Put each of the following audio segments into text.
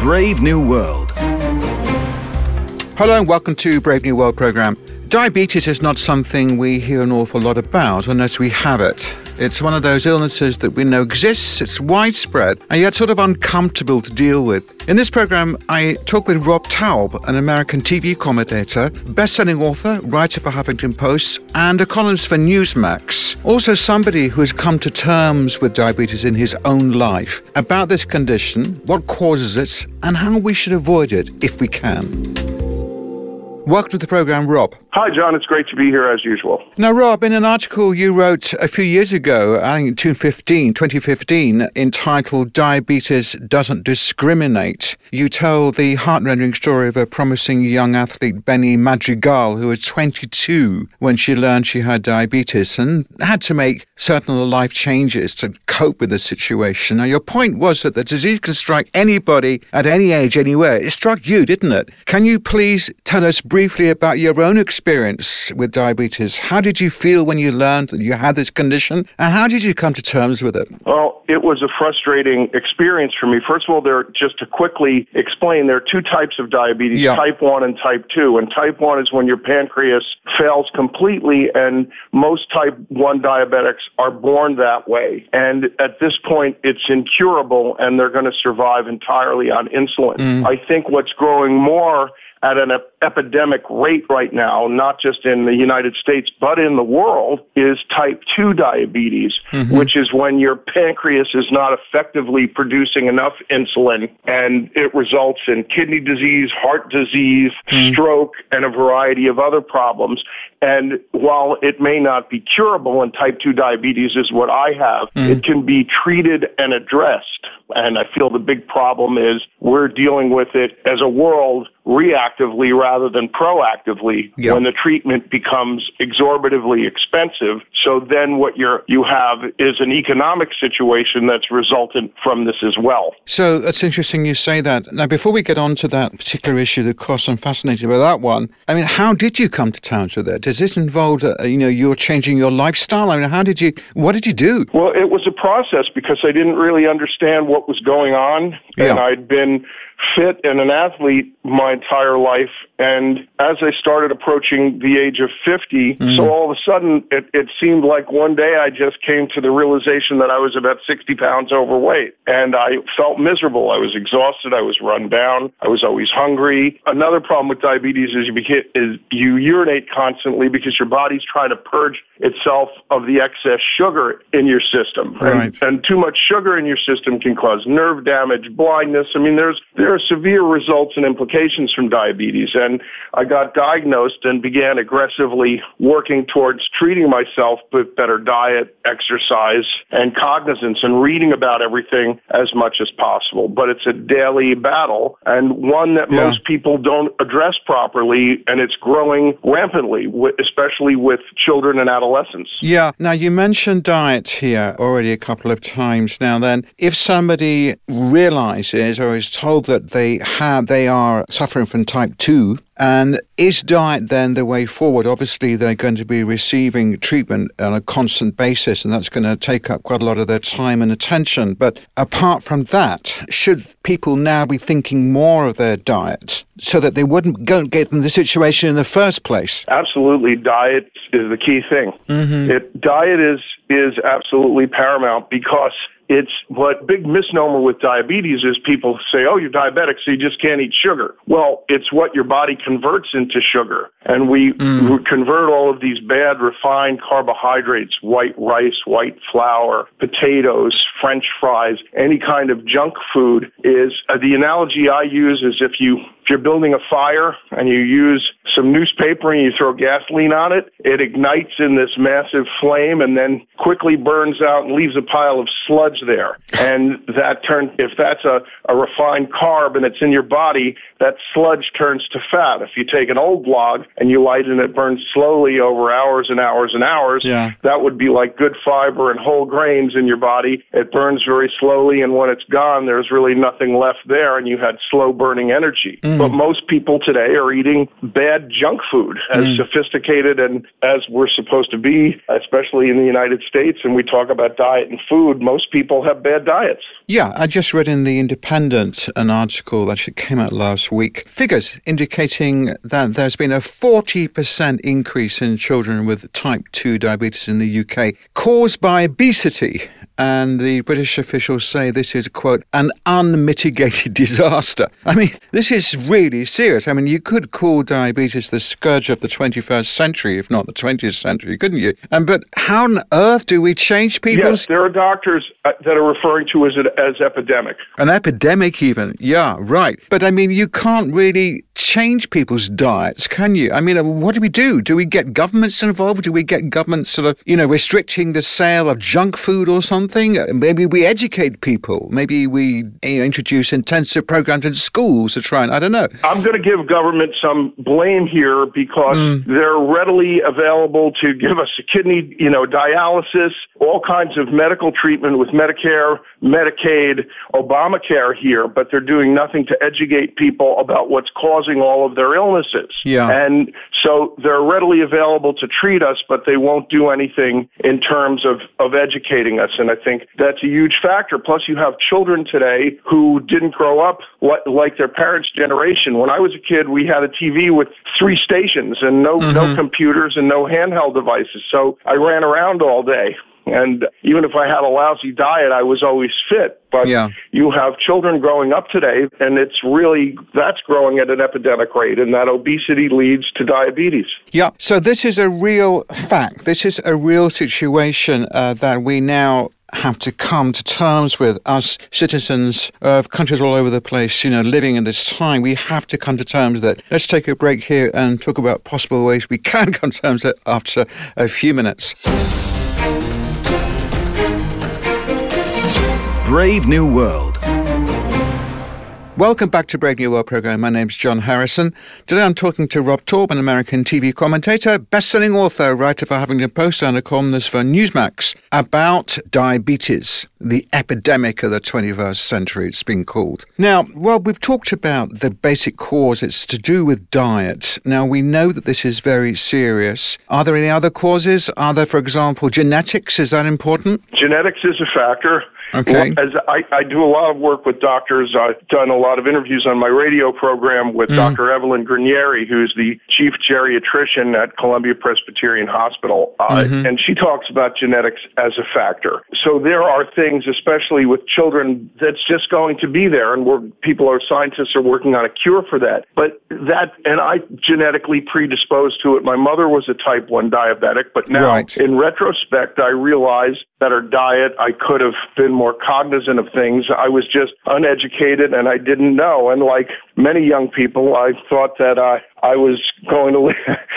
Brave New World. Hello and welcome to Brave New World programme. Diabetes is not something we hear an awful lot about unless we have it. It's one of those illnesses that we know exists, it's widespread, and yet sort of uncomfortable to deal with. In this program, I talk with Rob Taub, an American TV commentator, best-selling author, writer for Huffington Post, and a columnist for Newsmax. Also somebody who has come to terms with diabetes in his own life, about this condition, what causes it, and how we should avoid it if we can. Welcome to the program, Rob. Hi, John. It's great to be here as usual. Now, Rob, in an article you wrote a few years ago, I think 2015, entitled Diabetes Doesn't Discriminate, you tell the heart-rending story of a promising young athlete, Benny Madrigal, who was 22 when she learned she had diabetes and had to make certain life changes to cope with the situation. Now, your point was that the disease can strike anybody at any age, anywhere. It struck you, didn't it? Can you please tell us briefly about your own experience with diabetes? How did you feel when you learned that you had this condition, and how did you come to terms with it? Well, it was a frustrating experience for me. First of all, just to quickly explain, there are two types of diabetes, type 1 and type 2. And type 1 is when your pancreas fails completely, and most type 1 diabetics are born that way. And at this point, it's incurable, and they're going to survive entirely on insulin. I think what's growing more at an epidemic rate right now, not just in the United States, but in the world, is type 2 diabetes, which is when your pancreas is not effectively producing enough insulin, and it results in kidney disease, heart disease, stroke, and a variety of other problems. And while it may not be curable, and type 2 diabetes is what I have, it can be treated and addressed. And I feel the big problem is we're dealing with it as a world reactively rather than proactively when the treatment becomes exorbitantly expensive. So then what you have is an economic situation that's resultant from this as well. So that's interesting you say that. Now, before we get on to that particular issue, of course, I'm fascinated by that one. I mean, how did you come to terms with it? Does this involve, you're changing your lifestyle? I mean, what did you do? Well, it was a process because I didn't really understand what was going on. And I'd been fit and an athlete my entire life. And as I started approaching the age of 50, so all of a sudden it seemed like one day I just came to the realization that I was about 60 pounds overweight. And I felt miserable. I was exhausted. I was run down. I was always hungry. Another problem with diabetes is you urinate constantly because your body's trying to purge itself of the excess sugar in your system. Right. And too much sugar in your system can cause nerve damage, blindness. I mean, there are severe results and implications from diabetes. And I got diagnosed and began aggressively working towards treating myself with better diet, exercise, and cognizance, and reading about everything as much as possible. But it's a daily battle, and one that most people don't address properly, and it's growing rampantly, especially with children and adolescents. Yeah. Now, you mentioned diet here already a couple of times. Now then, if somebody realizes or is told that they are suffering from type 2, and is diet then the way forward? Obviously, they're going to be receiving treatment on a constant basis, and that's going to take up quite a lot of their time and attention. But apart from that, should people now be thinking more of their diet so that they wouldn't go and get in the situation in the first place? Absolutely. Diet is the key thing. Diet is absolutely paramount because it's what big misnomer with diabetes is people say, oh, you're diabetic, so you just can't eat sugar. Well, it's what your body converts into sugar. And we convert all of these bad refined carbohydrates, white rice, white flour, potatoes, French fries, any kind of junk food is, the analogy I use is if you're building a fire and you use some newspaper and you throw gasoline on it, it ignites in this massive flame and then quickly burns out and leaves a pile of sludge there. And if that's a refined carb and it's in your body, that sludge turns to fat. If you take an old log and you light it and it burns slowly over hours and hours and hours, that would be like good fiber and whole grains in your body. It burns very slowly, and when it's gone, there's really nothing left there, and you had slow burning energy. But most people today are eating bad junk food, as sophisticated and as we're supposed to be, especially in the United States. And we talk about diet and food. Most people people have bad diets. Yeah, I just read in The Independent an article that came out last week. Figures indicating that there's been a 40% increase in children with type 2 diabetes in the UK, caused by obesity. And the British officials say this is, quote, an unmitigated disaster. I mean, this is really serious. I mean, you could call diabetes the scourge of the 21st century, if not the 20th century, couldn't you? But how on earth do we change people's... Yes, there are doctors that are referring to it as epidemic. An epidemic even, yeah, right. But I mean, you can't really change people's diets, can you? I mean, what do we do? Do we get governments involved? Do we get governments sort of, restricting the sale of junk food or something? Maybe we educate people. Maybe we introduce intensive programs in schools to try and, I don't know. I'm going to give government some blame here because they're readily available to give us a kidney, dialysis, all kinds of medical treatment with Medicare, Medicaid, Obamacare here, but they're doing nothing to educate people about what's causing all of their illnesses. Yeah. And so they're readily available to treat us, but they won't do anything in terms of educating us. And I think that's a huge factor. Plus, you have children today who didn't grow up like their parents' generation. When I was a kid, we had a TV with 3 stations and no computers and no handheld devices. So I ran around all day. And even if I had a lousy diet, I was always fit. But you have children growing up today, and that's growing at an epidemic rate, and that obesity leads to diabetes. Yeah, so this is a real fact. This is a real situation that we now have to come to terms with, us citizens of countries all over the place, living in this time. We have to come to terms with it. Let's take a break here and talk about possible ways we can come to terms with it after a few minutes. Brave New World. Welcome back to Brave New World programme. My name's John Harrison. Today I'm talking to Rob Taub, an American TV commentator, best-selling author, writer for Huffington Post and a columnist for Newsmax, about diabetes, the epidemic of the 21st century, it's been called. Now, Rob, we've talked about the basic cause. It's to do with diet. Now, we know that this is very serious. Are there any other causes? Are there, for example, genetics? Is that important? Genetics is a factor. Okay. As I do a lot of work with doctors. I've done a lot of interviews on my radio program with Dr. Evelyn Granieri, who's the chief geriatrician at Columbia Presbyterian Hospital. And she talks about genetics as a factor. So there are things, especially with children, that's just going to be there. And scientists are working on a cure for that. But and I genetically predisposed to it. My mother was a type 1 diabetic, but now in retrospect, I realize that her diet, I could have been more cognizant of things. I was just uneducated and I didn't know. And like many young people, I thought that I was going to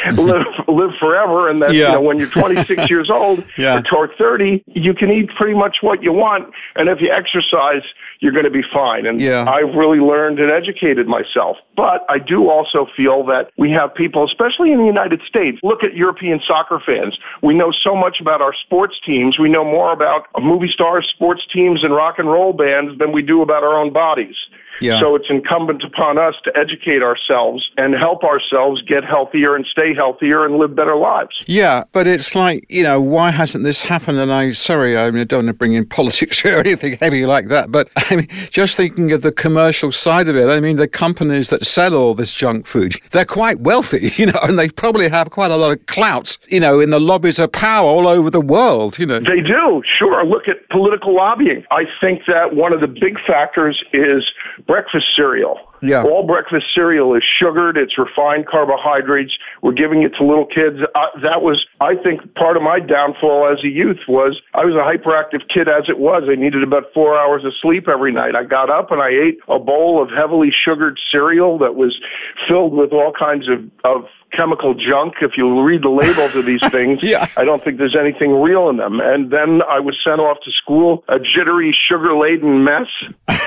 live forever, and that when you're 26 years old or 30, you can eat pretty much what you want, and if you exercise, you're going to be fine. And I've really learned and educated myself. But I do also feel that we have people, especially in the United States, look at European soccer fans. We know so much about our sports teams. We know more about movie stars, sports teams, and rock and roll bands than we do about our own bodies. Yeah. So it's incumbent upon us to educate ourselves and help ourselves get healthier and stay healthier and live better lives. Yeah, but it's like, why hasn't this happened? And I don't want to bring in politics or anything heavy like that, but I mean, just thinking of the commercial side of it, I mean, the companies that sell all this junk food, they're quite wealthy, and they probably have quite a lot of clout, in the lobbies of power all over the world, They do, sure. Look at political lobbying. I think that one of the big factors is breakfast cereal. Yeah. All breakfast cereal is sugared. It's refined carbohydrates. We're giving it to little kids. That was, I think, part of my downfall as a youth was I was a hyperactive kid as it was. I needed about 4 hours of sleep every night. I got up and I ate a bowl of heavily sugared cereal that was filled with all kinds of chemical junk. If you read the labels of these things, I don't think there's anything real in them. And then I was sent off to school, a jittery, sugar-laden mess.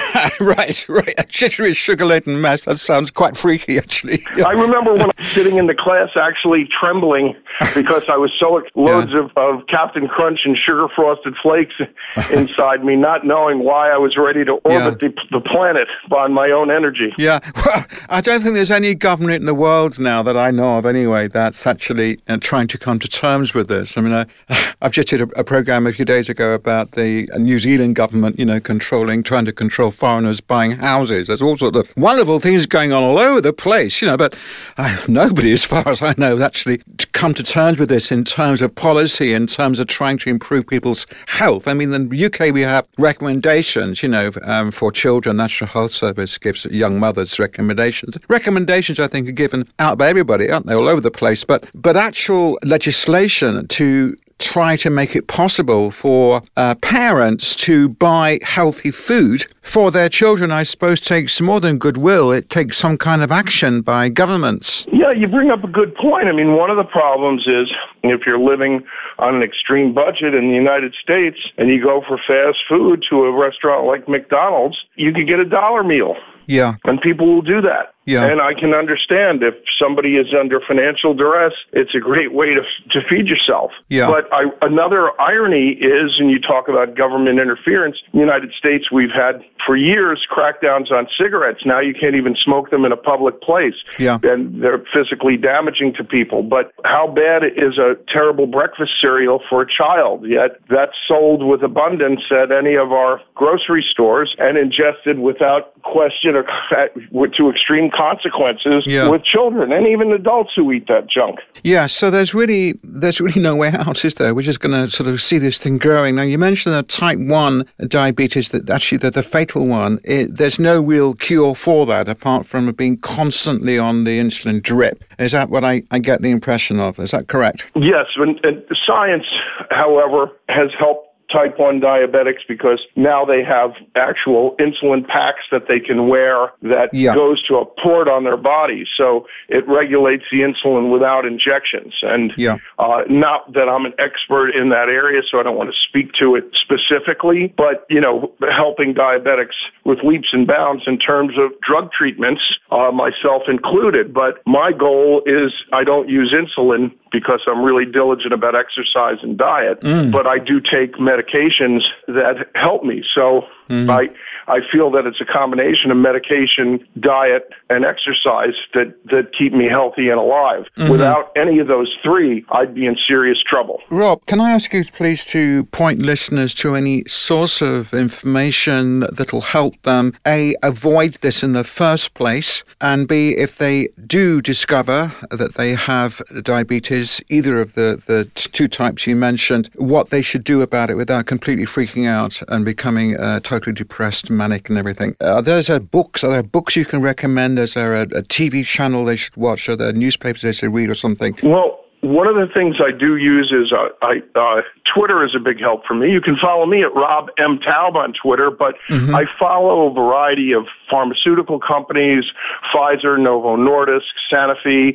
Right. A jittery, sugar-laden mess. That sounds quite freaky, actually. I remember when I was sitting in the class actually trembling because I was so loads of Captain Crunch and sugar-frosted flakes inside me, not knowing why I was ready to orbit the planet on my own energy. Yeah. Well, I don't think there's any government in the world now that I know of anyway that's actually trying to come to terms with this. I mean, I've just did a program a few days ago about the New Zealand government, trying to control foreigners buying houses. There's all sorts of wonderful things going on all over the place, but nobody, as far as I know, has actually come to terms with this in terms of policy, in terms of trying to improve people's health. I mean, in the UK, we have recommendations, for children. National Health Service gives young mothers recommendations. Recommendations, I think, are given out by everybody, aren't they, all over the place? But actual legislation to try to make it possible for parents to buy healthy food for their children, I suppose, takes more than goodwill. It takes some kind of action by governments. Yeah, you bring up a good point. I mean, one of the problems is if you're living on an extreme budget in the United States and you go for fast food to a restaurant like McDonald's, you could get a $1 meal. Yeah. And people will do that. Yeah. And I can understand if somebody is under financial duress, it's a great way to feed yourself. Yeah. But another irony is, and you talk about government interference, in the United States, we've had for years crackdowns on cigarettes. Now you can't even smoke them in a public place. Yeah. And they're physically damaging to people. But how bad is a terrible breakfast cereal for a child? Yet that's sold with abundance at any of our grocery stores and ingested without question or to extreme consequences with children and even adults who eat that junk. Yeah, so there's really no way out, is there? We're just going to sort of see this thing growing. Now, you mentioned that type 1 diabetes, that actually the fatal one, there's no real cure for that apart from being constantly on the insulin drip. Is that what I get the impression of? Is that correct? Yes, and science, however, has helped type 1 diabetics because now they have actual insulin packs that they can wear that goes to a port on their body. So it regulates the insulin without injections. And not that I'm an expert in that area, so I don't want to speak to it specifically, but, helping diabetics with leaps and bounds in terms of drug treatments, myself included. But my goal is I don't use insulin because I'm really diligent about exercise and diet, but I do take medications that help me. So I feel that it's a combination of medication, diet, and exercise that keep me healthy and alive. Without any of those three, I'd be in serious trouble. Rob, can I ask you please to point listeners to any source of information that'll help them, A, avoid this in the first place, and B, if they do discover that they have diabetes, either of the two types you mentioned, what they should do about it without completely freaking out and becoming totally depressed, manic and everything. Are there books you can recommend? Is there a TV channel they should watch? Are there newspapers they should read or something? Well, one of the things I do use is Twitter is a big help for me. You can follow me at Rob M. Taub on Twitter, but I follow a variety of pharmaceutical companies, Pfizer, Novo Nordisk, Sanofi,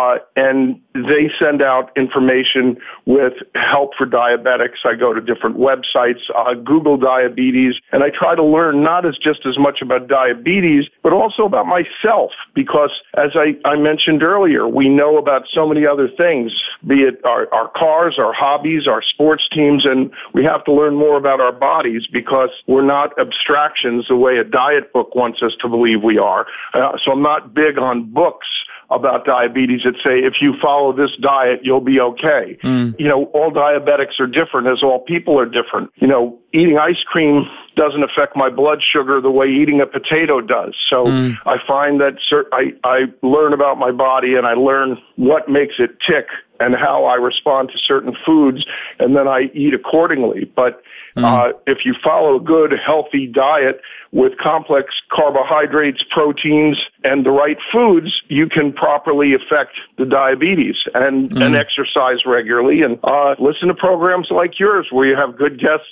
and they send out information with help for diabetics. I go to different websites, Google diabetes, and I try to learn not just as much about diabetes, but also about myself, because as I mentioned earlier, we know about so many other things, be it our cars, our hobbies, our sports teams, and we have to learn more about our bodies because we're not abstractions the way a diet book wants us to believe we are. So I'm not big on books about diabetes that say, if you follow this diet, you'll be okay. All diabetics are different, as all people are different. Eating ice cream doesn't affect my blood sugar the way eating a potato does. So I find that I learn about my body and I learn what makes it tick and how I respond to certain foods, and then I eat accordingly. But if you follow a good, healthy diet with complex carbohydrates, proteins, and the right foods, you can properly affect the diabetes and exercise regularly and listen to programs like yours where you have good guests like me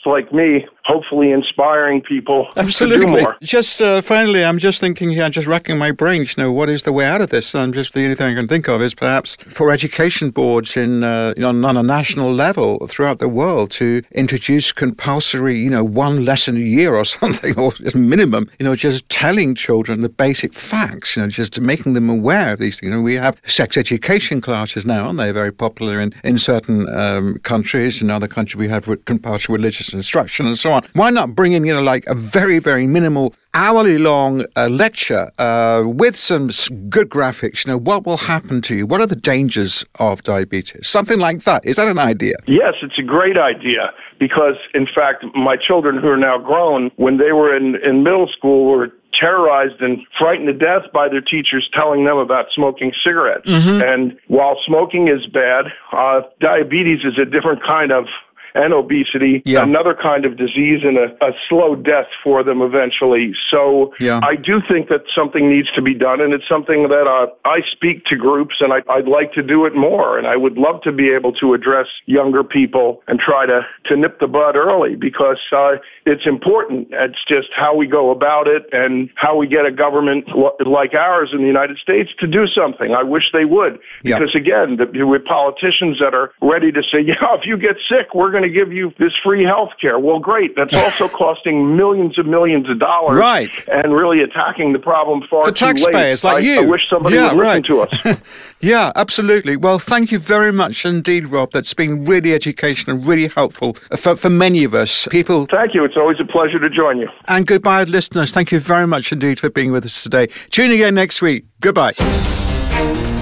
me, hopefully inspiring people Absolutely. to do more. Just finally, I'm just thinking here, I'm just racking my brains, what is the way out of this? And just the only thing I can think of is perhaps for education boards on a national level throughout the world to introduce compulsory, one lesson a year or something, or minimum, just telling children the basic facts, just making them aware of these things. We have sex education classes now, aren't they? Very popular in certain countries. In other countries, we have compulsory religious instruction and so on. Why not bring in, like a very, very minimal hourly-long lecture with some good graphics? What will happen to you? What are the dangers of diabetes? Something like that. Is that an idea? Yes, it's a great idea because, in fact, my children who are now grown, when they were in middle school, were terrorized and frightened to death by their teachers telling them about smoking cigarettes. Mm-hmm. And while smoking is bad, diabetes is a different kind of and obesity, another kind of disease, and a slow death for them eventually. So I do think that something needs to be done, and it's something that I speak to groups, and I'd like to do it more, and I would love to be able to address younger people and try to nip the bud early, because it's important. It's just how we go about it and how we get a government like ours in the United States to do something. I wish they would, because again, with politicians that are ready to say, if you get sick, we're going to give you this free health care. Well, great. That's also costing millions and millions of dollars, right? And really attacking the problem far for too taxpayers late. like you. I wish somebody would listen to us. Yeah, absolutely. Well, thank you very much indeed, Rob. That's been really educational, really helpful for many of us. People. Thank you. It's always a pleasure to join you. And goodbye, listeners. Thank you very much indeed for being with us today. Tune again next week. Goodbye.